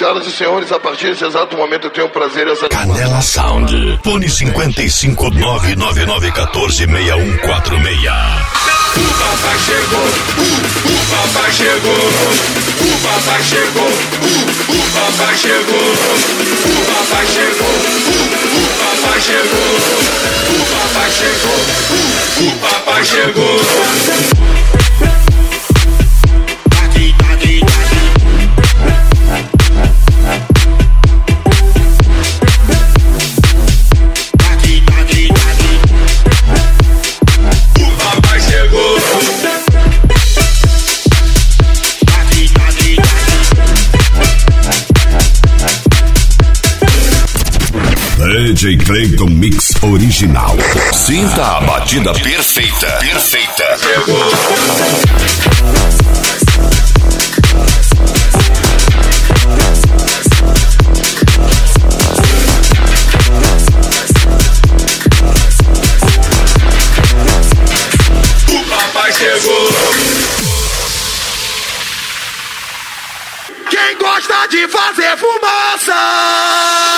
Senhoras e senhores, a partir desse exato momento eu tenho o prazer e essa... Canela Sound. Fone 55 99914 6146. O papai chegou, o papai chegou, o papai chegou, o papai chegou, o papai chegou, o papai chegou, o papai chegou, o papai chegou. DJ Clayton Mix Original. Sinta a batida perfeita. Perfeita. O papai chegou. Quem gosta de fazer fumaça?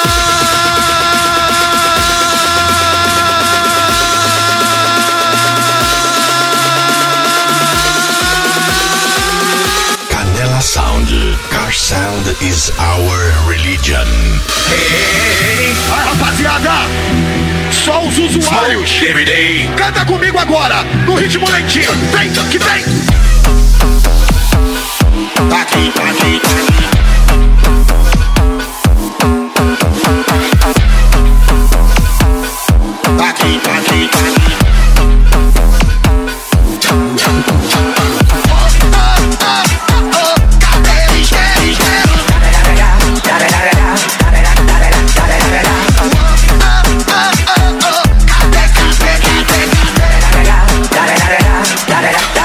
Sound. Car sound is our religion. Hey, rapaziada, só os usuários. Canta comigo agora, no ritmo lentinho. Vem, que vem. Aqui, aqui, aqui, aqui, aqui.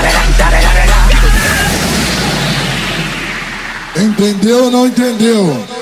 Entendeu ou não entendeu?